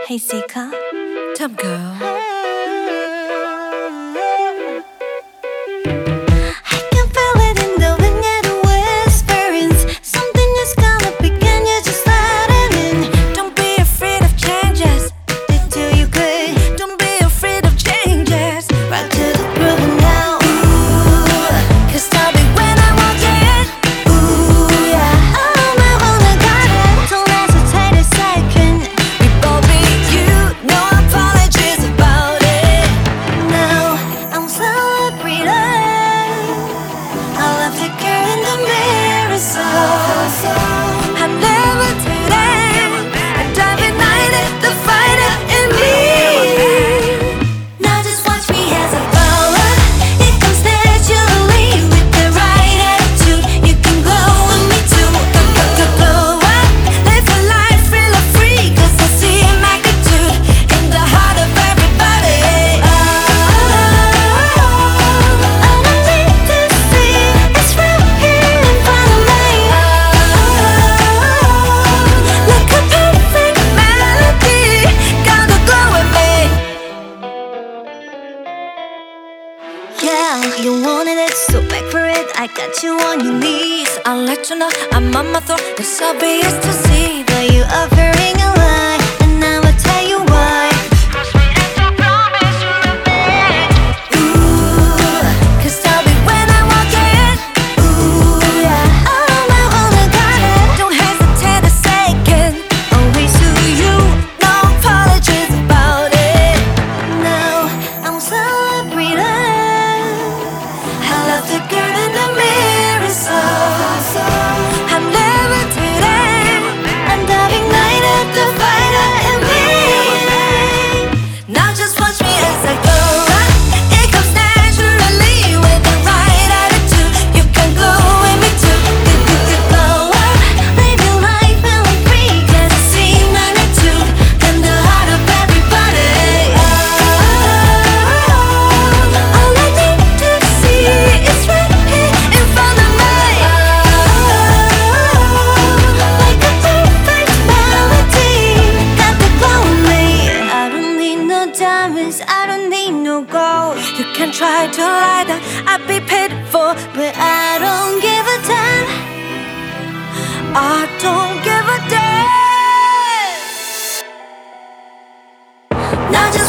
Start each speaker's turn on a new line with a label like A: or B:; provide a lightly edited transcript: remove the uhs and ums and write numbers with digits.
A: Hey Sika,
B: Top girl.
A: I can feel it in the wind, yeah, the whisperings. Something is gonna begin, you just let it in. Don't be afraid of changes, do you good? Don't be afraid of changes. Right to the groove and now. Ooh, 'cause tell me when I want it. Ooh, yeah. Oh, I wanna got it. Don't hesitate a second. We both be you, no apologies about it. Now I'm celebrating. I love the girl in the mirror, so I'm levitating, and I've ignited the fighter in me. Now just watch me as I power. It comes naturally with the right attitude. You can glow with me too. Glow up, live a life, feel free. 'Cause I see magnitude in the heart of everybody. I don't need to see, it's right here in front of me. Like a perfect melody, gotta glow with me. Yeah, you wanted it, so back for it. I got you on your knees.
B: I'll let you know I'm on my throne. It's obvious to see.
A: But you offering a lie, and I will tell you why. Ooh, 'cause tell me when I want it. Ooh, yeah. Oh, I wanna got it.
B: Don't hesitate a second.
A: Always to you, no apologies about it. Now I'm celebrating. I love the girl in the mirror, so I'm levitating, and I've ignited the fighter in me. Now just watch me as I go. It comes naturally with the right attitude. You can glow with me too. Glow up, live your life feeling free. 'Cause I see magnitude in the heart of everybody. All I need to see is right here in front of me. Like a perfect melody, got the glow in me. I don't need no diamonds, I don't need no gold.
B: You can try to lie that I'd be paid for,
A: But I don't give a damn.
B: I don't give a damn.
A: Now just